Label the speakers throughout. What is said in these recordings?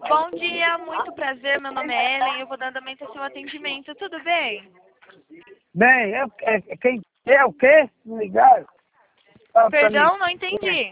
Speaker 1: Bom dia, muito prazer. Meu nome é Ellen. Eu vou dar andamento ao seu atendimento. Tudo bem?
Speaker 2: Bem, quem é o quê? Não ligaram? Fala pra mim.
Speaker 1: Perdão, não entendi.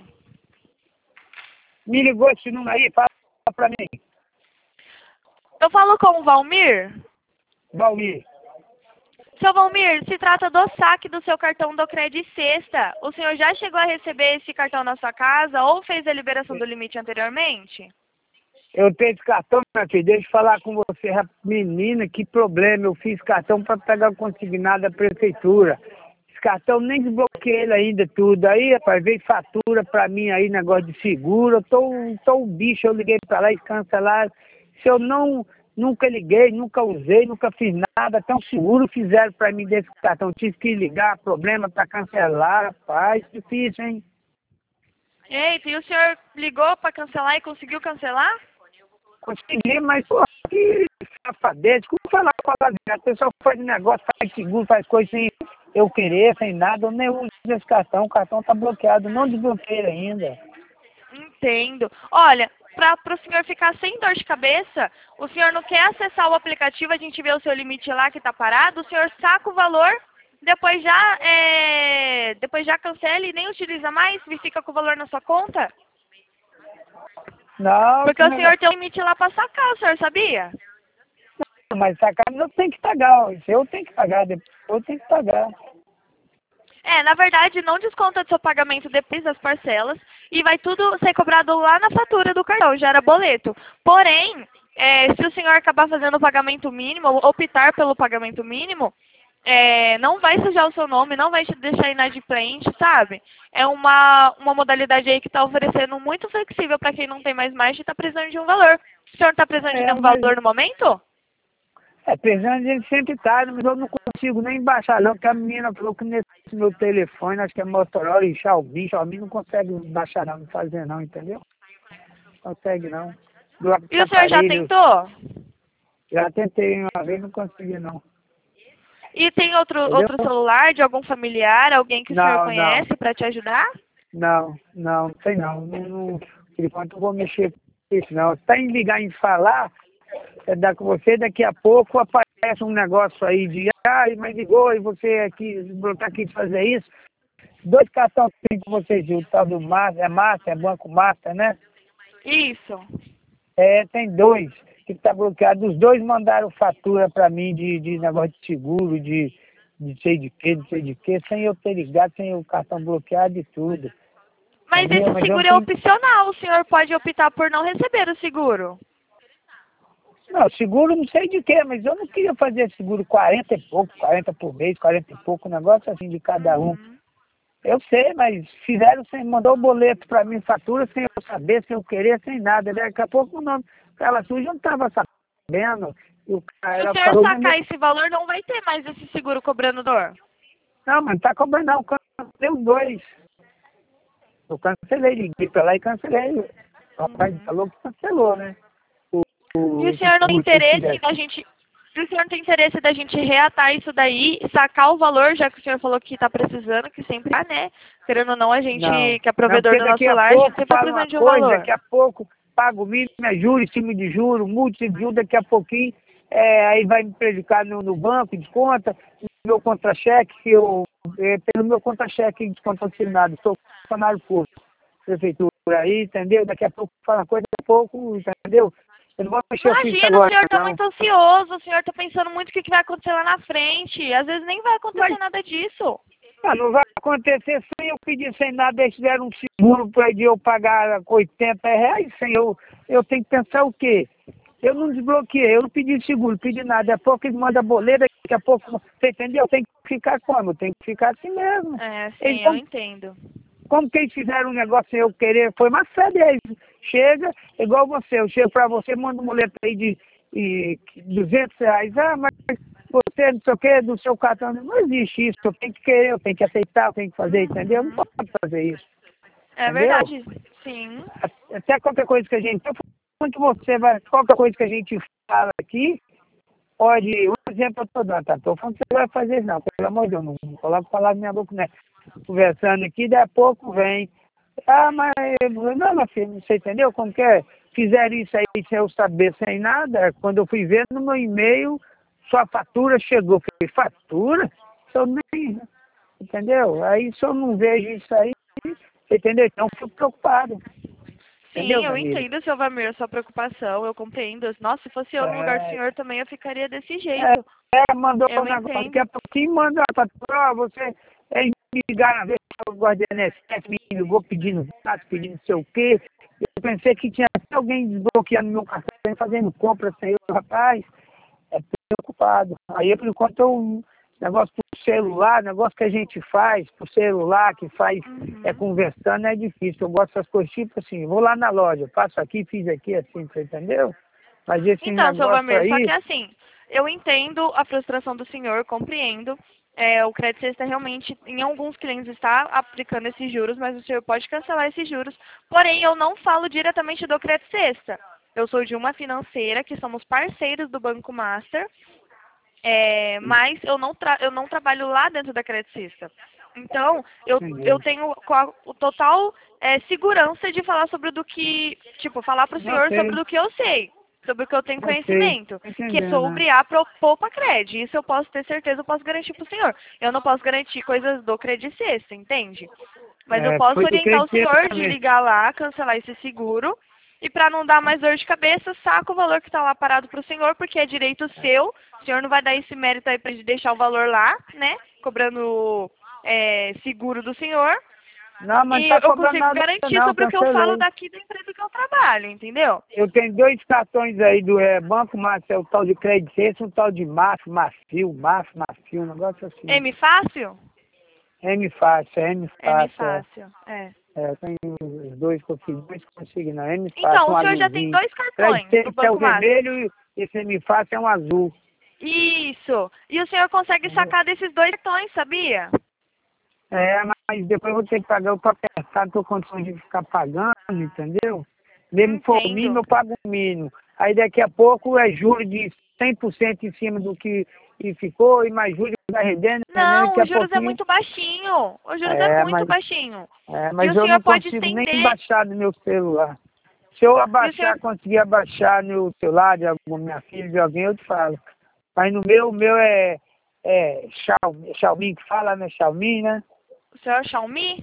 Speaker 2: Me ligou esse número aí, fala pra mim.
Speaker 1: Eu falo com o Valmir?
Speaker 2: Valmir.
Speaker 1: Seu Valmir, se trata do saque do seu cartão do Credit Sexta. O senhor já chegou a receber esse cartão na sua casa ou fez a liberação do limite anteriormente?
Speaker 2: Eu tenho esse cartão, minha filha, deixa eu falar com você. Menina, que problema. Eu fiz cartão para pegar o consignado da prefeitura. Esse cartão nem desbloqueei ele ainda tudo. Aí, rapaz, veio fatura pra mim aí, negócio de seguro. Eu tô um bicho, eu liguei pra lá e cancelaram. Se eu nunca liguei, nunca usei, nunca fiz nada, até um seguro fizeram pra mim desse cartão. Tive que ligar, problema pra cancelar, rapaz, difícil, hein?
Speaker 1: Eita, e o senhor ligou para cancelar e conseguiu cancelar?
Speaker 2: Consegui, mas, pô, que safadeza. Como falar com a pessoa faz negócio, faz seguro, faz coisa sem eu querer, sem nada. Eu nem uso esse cartão, o cartão tá bloqueado, não desbloqueei ainda.
Speaker 1: Entendo. Olha, para o senhor ficar sem dor de cabeça, o senhor não quer acessar o aplicativo, a gente vê o seu limite lá que está parado, o senhor saca o valor, depois já cancela e nem utiliza mais e fica com o valor na sua conta?
Speaker 2: Não,
Speaker 1: Porque o senhor tem um limite lá para sacar, o senhor sabia?
Speaker 2: mas sacar eu tenho que pagar, ó. Isso eu tenho que pagar, depois eu tenho que pagar.
Speaker 1: Na verdade, não desconta do seu pagamento depois das parcelas e vai tudo ser cobrado lá na fatura do cartão, gera boleto. Porém, se o senhor acabar fazendo o pagamento mínimo, ou optar pelo pagamento mínimo, não vai sujar o seu nome, não vai te deixar inadimplente, sabe? É uma modalidade aí que está oferecendo muito flexível para quem não tem mais margem e está precisando de um valor. O senhor está precisando de um
Speaker 2: Mas
Speaker 1: valor no momento?
Speaker 2: precisando de gente sempre tá, mas eu não consigo nem baixar não, porque a menina falou que nesse meu telefone, acho que é Motorola e Xiaomi não consegue baixar não fazer não, entendeu? Não consegue não.
Speaker 1: E o senhor já tentou?
Speaker 2: Já tentei uma vez, não consegui não.
Speaker 1: E tem outro
Speaker 2: Entendeu?
Speaker 1: celular de algum familiar, alguém que o senhor
Speaker 2: Não,
Speaker 1: conhece para te ajudar?
Speaker 2: não sei não. Por enquanto eu vou mexer com isso não. Está em ligar em falar, dar com você, daqui a pouco aparece um negócio aí de mas ligou e você aqui, brotar aqui de fazer isso. 2 cartões que tem com vocês, o tal do Master, é Banco Master, né?
Speaker 1: Isso.
Speaker 2: Tem 2 que está bloqueado. Os 2 mandaram fatura para mim de negócio de seguro, de sei de quê, sem eu ter ligado, sem o cartão bloqueado e tudo.
Speaker 1: Mas
Speaker 2: Entendeu?
Speaker 1: esse seguro é opcional, o senhor pode optar por não receber o seguro.
Speaker 2: Não, seguro não sei de quê, mas eu não queria fazer seguro 40 e pouco, 40 por mês, 40 e pouco, um negócio assim de cada um. Eu sei, mas fizeram sem, mandou o boleto para mim, fatura, sem eu saber, sem eu querer, sem nada. Daqui a pouco o nome, ela suja, eu não estava sabendo. E o cara,
Speaker 1: Se o
Speaker 2: ela
Speaker 1: senhor
Speaker 2: falou,
Speaker 1: sacar esse valor, não vai ter mais esse seguro cobrando dor.
Speaker 2: não, mas não tá cobrando não, cancelei os 2. Eu cancelei, liguei pra lá e cancelei. O rapaz falou que cancelou, né?
Speaker 1: E o senhor não tem interesse da gente... Se o senhor não tem interesse da gente reatar isso daí, sacar o valor, já que o senhor falou que está precisando, que sempre tá, né? Querendo ou não, a gente, que é provedor do nosso lar, a gente sempre está precisando de um valor.
Speaker 2: Daqui a pouco pago o mínimo, juro, em cima de juro, multa de juro, daqui a pouquinho, aí vai me prejudicar no banco, desconta, no meu contra-cheque, pelo meu contra-cheque desconto assinado, sou funcionário público, prefeitura aí, entendeu? Daqui a pouco fala uma coisa, daqui a pouco, entendeu? Eu não vou mexer com isso
Speaker 1: Imagina,
Speaker 2: agora,
Speaker 1: o senhor está
Speaker 2: não.
Speaker 1: muito ansioso, o senhor está pensando muito o que vai acontecer lá na frente. Às vezes nem vai acontecer nada disso.
Speaker 2: Não vai acontecer sem eu pedir sem nada, eles fizeram um seguro para eu pagar R$ 80, sem eu tenho que pensar o quê? Eu não desbloqueei, eu não pedi seguro, pedi nada, daqui a pouco eles mandam boleto, daqui a pouco, você entendeu? Eu tenho que ficar como? Eu tenho que ficar assim mesmo.
Speaker 1: Sim, eu entendo.
Speaker 2: Como que eles fizeram um negócio sem eu querer, foi uma fé deles. Chega, igual você, eu chego para você, mando um boleto aí de R$ 200. Mas você não sei o que, do seu cartão, não existe isso, eu tenho que querer, eu tenho que aceitar, eu tenho que fazer, entendeu? Eu não posso fazer isso.
Speaker 1: É
Speaker 2: entendeu?
Speaker 1: verdade, sim.
Speaker 2: Até qualquer coisa que a gente, qualquer coisa que a gente fala aqui, pode, um exemplo eu tô dando, tá? Tô falando que você vai fazer isso, não, pelo amor de Deus, não coloco palavra na minha boca, né? Conversando aqui, daí a pouco vem Ah, mas não, meu filho, você entendeu como que é? Fizeram isso aí sem eu saber, sem nada. Quando eu fui ver no meu e-mail, sua fatura chegou. Eu falei, fatura? Se eu nem. Entendeu? Aí se eu não vejo isso aí, você entendeu? Então eu fico preocupado.
Speaker 1: Sim,
Speaker 2: Entendeu,
Speaker 1: eu
Speaker 2: Camila?
Speaker 1: entendo, seu Valmir, a sua preocupação, eu compreendo. Nossa, se fosse eu no lugar do
Speaker 2: É,
Speaker 1: senhor também, eu ficaria desse jeito.
Speaker 2: mandou um
Speaker 1: Eu
Speaker 2: negócio, daqui a
Speaker 1: entendo.
Speaker 2: pouquinho manda a fatura, ó, você me ligaram a ver se eu gosto de NSS, me ligou pedindo dados, pedindo não sei o quê. Eu pensei que tinha até alguém desbloqueando meu cartão, fazendo compra sem eu, rapaz, é preocupado. Aí, por enquanto, negócio por celular, negócio que a gente faz por celular, que faz
Speaker 1: Uhum.
Speaker 2: conversando, é difícil. Eu gosto dessas coisas, tipo assim, vou lá na loja, passo aqui, fiz aqui, assim, você entendeu? Mas esse
Speaker 1: Então, seu
Speaker 2: negócio
Speaker 1: Valmir, só que
Speaker 2: aí,
Speaker 1: assim, eu entendo a frustração do senhor, compreendo. O crédito sexta realmente, em alguns clientes, está aplicando esses juros, mas o senhor pode cancelar esses juros. Porém, eu não falo diretamente do crédito sexta. Eu sou de uma financeira, que somos parceiros do Banco Master, mas eu não trabalho lá dentro da Crédito Sexta. Então, eu
Speaker 2: entendeu?
Speaker 1: tenho o total segurança de falar sobre do que, tipo, falar para o
Speaker 2: Eu
Speaker 1: senhor sobre
Speaker 2: sei,
Speaker 1: o que eu sei, sobre o que eu tenho
Speaker 2: eu sei,
Speaker 1: conhecimento,
Speaker 2: tô
Speaker 1: que é
Speaker 2: entendendo, né?
Speaker 1: sobre a Poupa Cred. Isso eu posso ter certeza, eu posso garantir para o senhor. Eu não posso garantir coisas do Crédito Sexta, entende? Mas eu posso
Speaker 2: Foi do
Speaker 1: orientar o
Speaker 2: crédito
Speaker 1: senhor de
Speaker 2: também.
Speaker 1: ligar lá, cancelar esse seguro. E para não dar mais dor de cabeça, saca o valor que está lá parado para o senhor, porque é direito seu. O senhor não vai dar esse mérito aí para deixar o valor lá, né? Cobrando seguro do senhor.
Speaker 2: Não, mas não
Speaker 1: E
Speaker 2: tá
Speaker 1: eu
Speaker 2: cobrando
Speaker 1: consigo
Speaker 2: nada
Speaker 1: garantir
Speaker 2: não,
Speaker 1: sobre o que eu falo
Speaker 2: cancelei.
Speaker 1: daqui da empresa que eu trabalho, entendeu?
Speaker 2: Eu tenho dois cartões aí do Banco Macio, o tal de crédito, esse um tal de Macio, um negócio assim.
Speaker 1: M fácil?
Speaker 2: M fácil, M
Speaker 1: M
Speaker 2: fácil, é.
Speaker 1: fácil, é.
Speaker 2: Eu tenho os dois que eu fiz, dois que eu consegui, não. M
Speaker 1: Então,
Speaker 2: fácil, um
Speaker 1: o senhor já tem
Speaker 2: azulzinho.
Speaker 1: dois
Speaker 2: Crédito
Speaker 1: cartões do
Speaker 2: esse é o
Speaker 1: Banco Master.
Speaker 2: vermelho e esse M fácil é um azul.
Speaker 1: Isso. E o senhor consegue
Speaker 2: Entendeu?
Speaker 1: sacar desses dois cartões, sabia?
Speaker 2: Mas depois eu vou ter que pagar o apertado, tô com condições de ficar pagando, entendeu? Mesmo que for o mínimo,
Speaker 1: Entendo.
Speaker 2: eu pago o mínimo. Aí daqui a pouco é juros de 100% em cima do que ficou, e mais juros vai rendendo,
Speaker 1: Não,
Speaker 2: daqui a
Speaker 1: os juros é
Speaker 2: pouquinho.
Speaker 1: muito baixinho. Os juros é
Speaker 2: É,
Speaker 1: muito
Speaker 2: mas,
Speaker 1: baixinho. E
Speaker 2: mas
Speaker 1: o
Speaker 2: eu
Speaker 1: senhor
Speaker 2: não
Speaker 1: pode
Speaker 2: consigo nem
Speaker 1: estender.
Speaker 2: baixar no meu celular. Se eu
Speaker 1: E o senhor.
Speaker 2: abaixar, conseguir abaixar no celular de alguma minha filha, de alguém, eu te falo. Mas no meu, o meu é Xiaomi que fala, né? Xiaomi, né?
Speaker 1: O senhor é Xiaomi?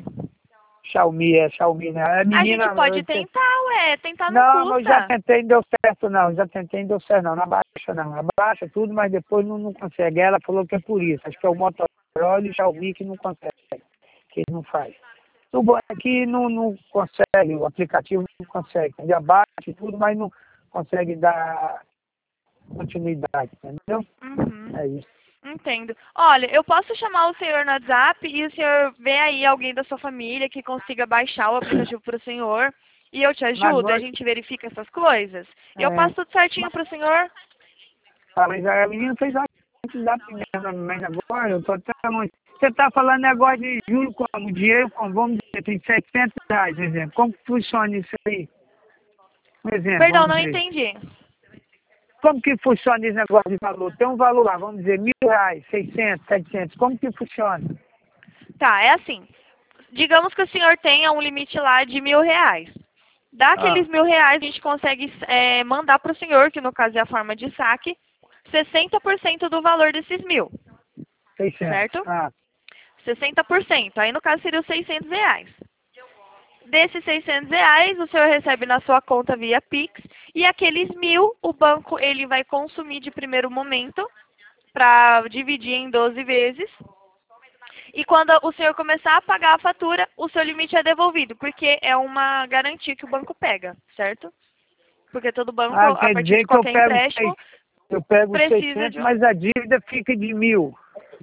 Speaker 2: Xiaomi, né? A
Speaker 1: A gente
Speaker 2: menina.
Speaker 1: pode tentar, ué. Tentar não
Speaker 2: Não, mas eu já
Speaker 1: custa.
Speaker 2: tentei e não deu certo, não. Já tentei e não deu certo, não. Não abaixa, não. Abaixa tudo, mas depois não consegue. Ela falou que é por isso. Acho que é o Motorola e o Xiaomi que não consegue, que não faz. O bom é que não consegue, o aplicativo não consegue. Ele abaixa tudo, mas não consegue dar continuidade, entendeu?
Speaker 1: Uhum.
Speaker 2: É isso.
Speaker 1: Entendo. Olha, eu posso chamar o senhor no WhatsApp e o senhor vê aí alguém da sua família que consiga baixar o aplicativo para o senhor e eu te
Speaker 2: Mas,
Speaker 1: ajudo e a gente verifica essas coisas? E eu
Speaker 2: é,
Speaker 1: passo tudo certinho para o senhor?
Speaker 2: mas a menina fez a WhatsApp mesmo, mas agora eu tô até longe. Você está falando negócio de juro como? Dinheiro como? Vamos dizer, tem R$ 700, por exemplo. Como que funciona isso aí? Um exemplo,
Speaker 1: Perdão,
Speaker 2: vamos
Speaker 1: não
Speaker 2: dizer.
Speaker 1: entendi.
Speaker 2: Como que funciona esse negócio de valor? Tem um valor lá, vamos dizer, R$ 1.000, 600, 700. Como que funciona?
Speaker 1: Tá, é assim. Digamos que o senhor tenha um limite lá de R$ 1.000.
Speaker 2: Ah,
Speaker 1: Daqueles R$ 1.000, a gente consegue mandar para o senhor, que no caso é a forma de saque, 60% do valor desses 1.000,
Speaker 2: 600.
Speaker 1: certo?
Speaker 2: Ah,
Speaker 1: 60%. Aí no caso seria os R$ 600. Desses R$ 600, o senhor recebe na sua conta via Pix e aqueles 1.000, o banco ele vai consumir de primeiro momento para dividir em 12 vezes. E quando o senhor começar a pagar a fatura, o seu limite é devolvido, porque é uma garantia que o banco pega, certo? Porque todo banco, a
Speaker 2: quer
Speaker 1: partir de
Speaker 2: dizer que eu
Speaker 1: qualquer
Speaker 2: pego,
Speaker 1: empréstimo,
Speaker 2: eu pego os
Speaker 1: precisa
Speaker 2: 600,
Speaker 1: de um...
Speaker 2: mas a dívida fica de 1.000.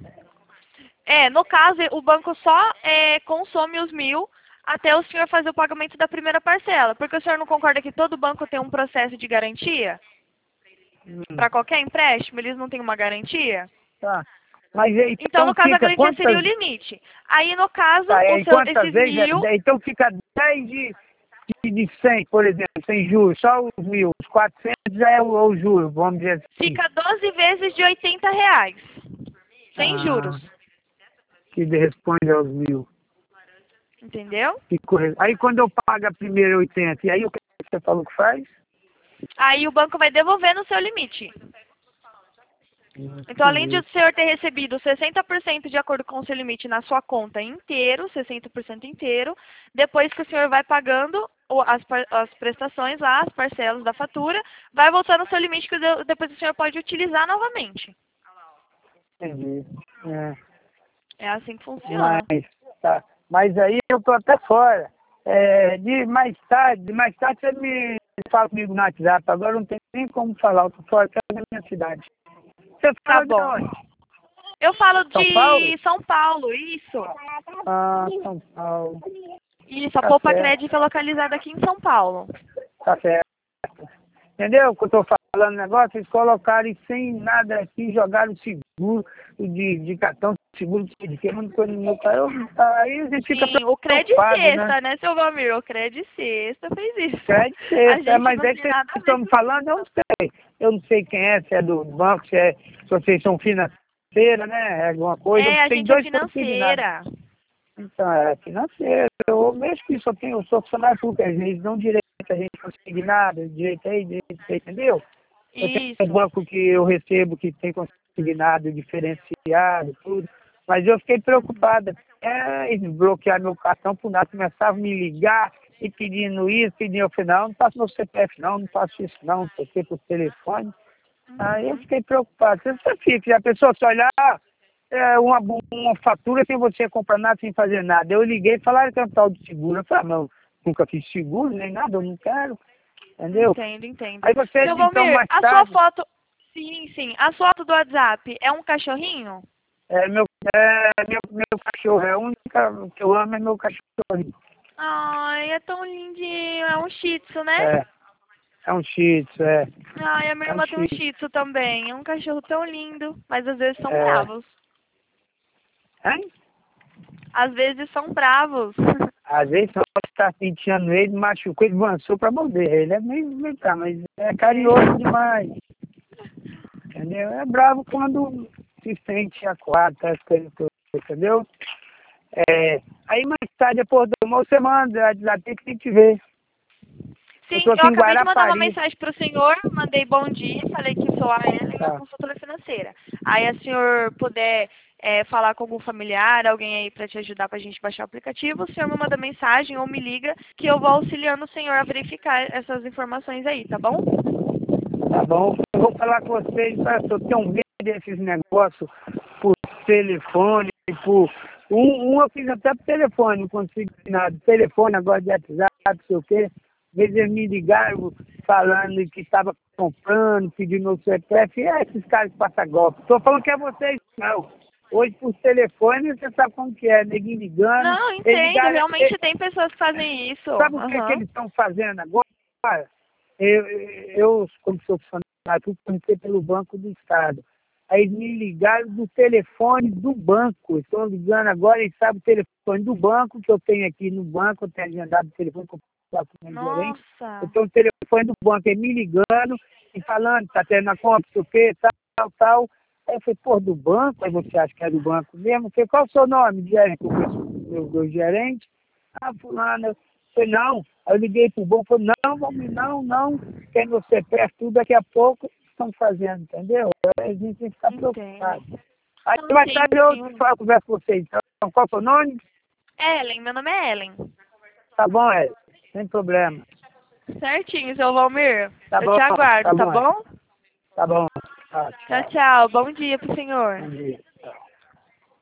Speaker 1: No caso, o banco só consome os 1.000 até o senhor fazer o pagamento da primeira parcela. Porque o senhor não concorda que todo banco tem um processo de garantia?
Speaker 2: Hum,
Speaker 1: Para qualquer empréstimo, eles não têm uma garantia?
Speaker 2: tá. Mas aí,
Speaker 1: Então,
Speaker 2: então
Speaker 1: no caso, a
Speaker 2: fica
Speaker 1: garantia seria o
Speaker 2: quantas.
Speaker 1: limite. Aí, no caso,
Speaker 2: Tá, e quantas
Speaker 1: esses
Speaker 2: vezes?
Speaker 1: 1.000
Speaker 2: Então fica 10 de 100, por exemplo, sem juros, só os 1.000. Os 400 já é o juro, vamos dizer assim.
Speaker 1: fica 12 vezes de R$ 80, sem juros.
Speaker 2: Ah, que responde aos 1.000.
Speaker 1: Entendeu?
Speaker 2: Aí quando eu pago a primeira 80, e aí o que você falou que faz?
Speaker 1: Aí o banco vai devolver no seu limite. Então, além de o senhor ter recebido 60% de acordo com o seu limite na sua conta inteiro, 60% inteiro, depois que o senhor vai pagando as prestações lá, as parcelas da fatura, vai voltar no seu limite que depois o senhor pode utilizar novamente.
Speaker 2: Entendi.
Speaker 1: É assim que funciona.
Speaker 2: Tá. Mas aí eu tô até fora. Mais tarde você me fala comigo no WhatsApp. Agora não tem nem como falar, eu tô fora até da minha cidade. Você
Speaker 1: Tá
Speaker 2: fala de
Speaker 1: bom.
Speaker 2: onde?
Speaker 1: Eu falo
Speaker 2: São
Speaker 1: de
Speaker 2: Paulo?
Speaker 1: São Paulo, isso.
Speaker 2: Ah, São Paulo.
Speaker 1: Isso, a
Speaker 2: Tá
Speaker 1: Poupa
Speaker 2: certo.
Speaker 1: Crédito é localizada aqui em São Paulo.
Speaker 2: Tá certo. Entendeu o que eu tô falando negócio? Eles colocaram sem nada aqui, jogaram seguro de cartão, seguro de que não foi no meu carro. Aí a gente fica
Speaker 1: Sim, o Crédito
Speaker 2: preocupado, né?
Speaker 1: Sexta, né, seu Valmir? O Crédito Sexta fez isso.
Speaker 2: Crédito
Speaker 1: A
Speaker 2: Sexta,
Speaker 1: gente
Speaker 2: mas
Speaker 1: não
Speaker 2: é
Speaker 1: tem
Speaker 2: que
Speaker 1: nada a
Speaker 2: vocês
Speaker 1: ver
Speaker 2: estão me
Speaker 1: com
Speaker 2: falando, eu não sei. Eu não sei quem é, se é do banco, se vocês são financeira, né? É alguma coisa.
Speaker 1: É, a
Speaker 2: Tem
Speaker 1: gente é
Speaker 2: dois consignados.
Speaker 1: financeira.
Speaker 2: Então, é financeiro. Eu mesmo que eu sou funcionário público, eles dão direito a gente consignado, direito aí, direito aí, entendeu? Eu tenho um
Speaker 1: Isso.
Speaker 2: banco que eu recebo que tem consignado diferenciado, tudo. Mas eu fiquei preocupada. Eles bloquearam meu cartão por nada, começavam a me ligar e pedindo isso, pedindo. Eu falei, não passo meu CPF, não passo isso, não sei o que, por telefone. Aí eu fiquei preocupado. Você fica, já pensou, se olhar uma fatura sem você comprar nada, sem fazer nada. Eu liguei e falaram que é um tal de seguro. Eu falei, não, nunca fiz seguro, nem nada, eu não quero. Entendeu?
Speaker 1: Entendo.
Speaker 2: Aí você,
Speaker 1: Seu
Speaker 2: então,
Speaker 1: Valmir,
Speaker 2: mais
Speaker 1: a sua
Speaker 2: tarde,
Speaker 1: foto... Sim. A sua foto do WhatsApp é um cachorrinho?
Speaker 2: meu cachorro, é a única que eu amo é meu cachorro.
Speaker 1: Ai, é tão lindinho. É um Shih Tzu, né?
Speaker 2: É um Shih Tzu,
Speaker 1: Ai, a minha
Speaker 2: é um
Speaker 1: irmã tem um
Speaker 2: Shih
Speaker 1: Shih Tzu também. É um cachorro tão lindo, mas às vezes são
Speaker 2: é,
Speaker 1: bravos.
Speaker 2: hein?
Speaker 1: Às vezes são bravos.
Speaker 2: Às vezes você está penteando ele, machucou, ele avançou para morder. Ele é meio tá, mas é carinhoso demais. Entendeu? É bravo quando se sente acuado, as coisas todas, entendeu? Aí mais tarde, depois do almoço, você manda, lá tem que te ver. Eu
Speaker 1: Sim,
Speaker 2: tô
Speaker 1: eu
Speaker 2: aqui em
Speaker 1: acabei de mandar uma
Speaker 2: Guarapari.
Speaker 1: mensagem para o senhor, mandei bom dia, falei que sou a Ellen, a
Speaker 2: Tá,
Speaker 1: consultora financeira. Aí, se o senhor puder falar com algum familiar, alguém aí para te ajudar para a gente baixar o aplicativo, o senhor me manda mensagem ou me liga, que eu vou auxiliando o senhor a verificar essas informações aí, tá bom?
Speaker 2: tá bom. Eu vou falar com vocês, eu tenho medo desses negócios por telefone, eu fiz até por telefone, não consigo nada. Telefone, agora de WhatsApp, não sei o quê. Às vezes eles me ligaram falando que estava comprando, pedindo meu CPF. Esses caras que passam golpe. Estou falando que é vocês, não. Hoje, por telefone, você sabe como que é, neguinho ligando.
Speaker 1: Não,
Speaker 2: Eles
Speaker 1: entendo,
Speaker 2: ligaram,
Speaker 1: realmente tem pessoas que fazem isso.
Speaker 2: sabe o que eles estão fazendo agora? Eu como sou funcionário, fui conhecer pelo Banco do Estado. Aí eles me ligaram do telefone do banco. Estão ligando agora, eles sabem o telefone do banco que eu tenho aqui no banco, eu tenho agendado o telefone que eu faço com o gerente. Eu
Speaker 1: Nossa,
Speaker 2: tenho o telefone do banco, ele me ligando e falando, tá tendo a compra, não sei o quê, tal. Aí eu falei, pô, do banco? Aí você acha que é do banco mesmo? Eu falei, qual é o seu nome, gerente? Eu conheço meu gerente. Ah, fulano. Eu falei, não. Aí eu liguei pro banco, falei, não. Quem no CPF, tudo daqui a pouco estão fazendo, entendeu? Aí a gente tem que ficar
Speaker 1: entendo.
Speaker 2: preocupado. Aí
Speaker 1: Não,
Speaker 2: mais
Speaker 1: sim,
Speaker 2: tarde eu
Speaker 1: sim.
Speaker 2: converso com vocês. Então, qual é o seu nome?
Speaker 1: Ellen, meu nome é Ellen.
Speaker 2: Tá bom, sem problema.
Speaker 1: Certinho, seu Valmir.
Speaker 2: Tá
Speaker 1: Eu
Speaker 2: bom,
Speaker 1: te aguardo, tá bom?
Speaker 2: Tá bom. Tá,
Speaker 1: Tchau,
Speaker 2: tchau.
Speaker 1: tchau. Bom dia pro senhor.
Speaker 2: Bom dia.